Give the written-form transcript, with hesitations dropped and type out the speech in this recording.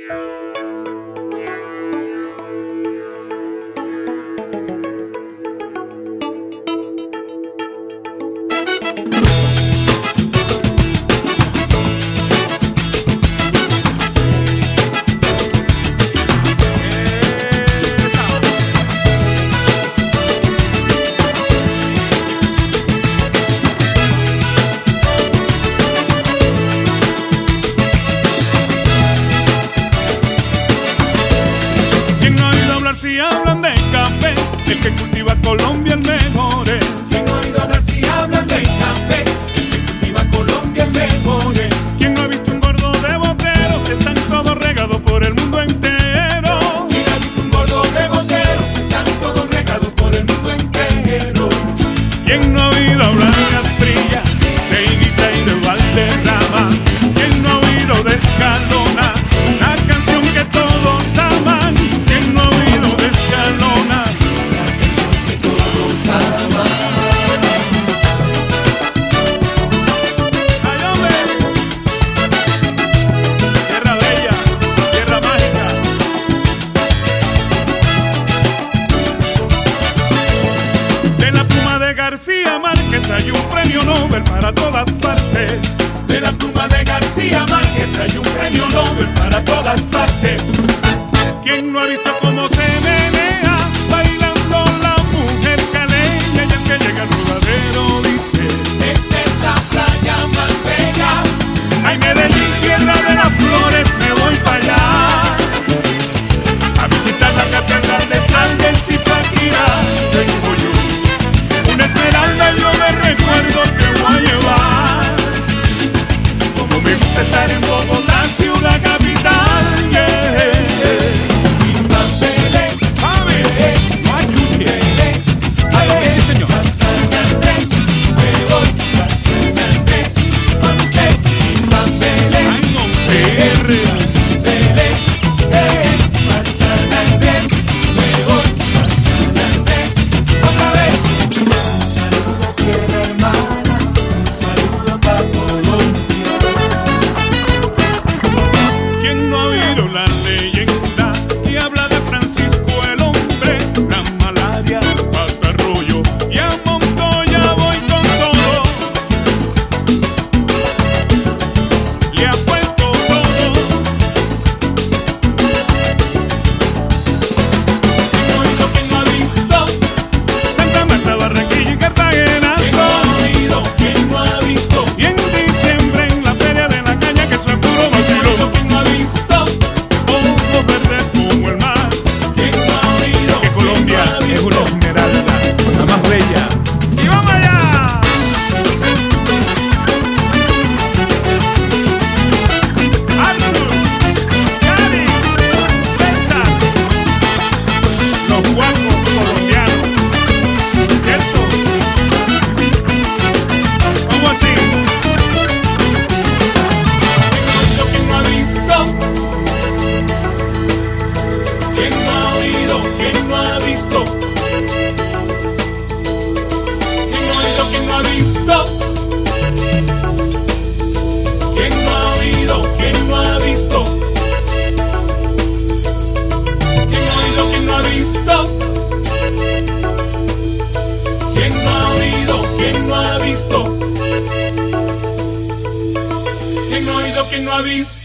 Si hablan de café, el que cultiva Colombia el mejor es. ¿Quién no ha oído hablar si hablan de café? El que cultiva Colombia el mejor es. ¿Quién no ha visto un gordo de boteros? Están todos regados por el mundo entero. ¿Quién ha visto un gordo de boteros? Están todos regados por el mundo entero. ¿Quién no ha oído hablar de Asprilla, de Higuita y de Valderrama? ¿Quién no ha oído de Escalona, una canción que todos aman? ¿Quién no ha oído de Escalona, la canción que todos aman? ¡Ay, hombre! Tierra bella, tierra mágica. De la pluma de García Márquez hay un premio Nobel para todas partes. De la pluma de García Márquez hay un premio Nobel para todas partes. ¿Quién no ha visto cómo se menea bailando la mujer caleña? Y el que llega al rodadero dice: esta es la playa más bella. ay, Medellín, tierra de las flores, me voy para allá a visitar la catedral de San del Zipaquirá. Tengo yo una esmeralda, yo me recuerdo, te voy a llevar. Como me gusta estar en Bogotá, ciudad capital, yeah. La leyenda que habla de Francisco el hombre, la malaria, Patarroyo y a Montoya voy con todo. Le apuesto todo. ¿Quién no ha oído, quién no ha visto Santa Marta, Barranquilla y Cartagena? ¿Quién no ha oído, quién no ha visto? Y en diciembre en la feria de la caña, que eso es puro vacilo. ¿Quién no ha visto? Verde como el mar. ¿Quién no ha oído? Que Colombia es una esmeralda, la más bella. ¡Y vamos allá! Arthur, Cari, César, los guapos colombianos, ¿cierto? ¿Cómo así? ¿Quién no ha visto? ¿Quién no ha oído? ¿Quién no ha visto? ¿Quién no ha oído? ¿Quién no ha visto? ¿Quién no ha oído? ¿Quién no ha visto? ¿Quién no ha oído? ¿Quién no ha visto? ¿Quién no ha oído? ¿Quién no ha visto? ¿Quién no ha oído? ¿Quién no ha visto?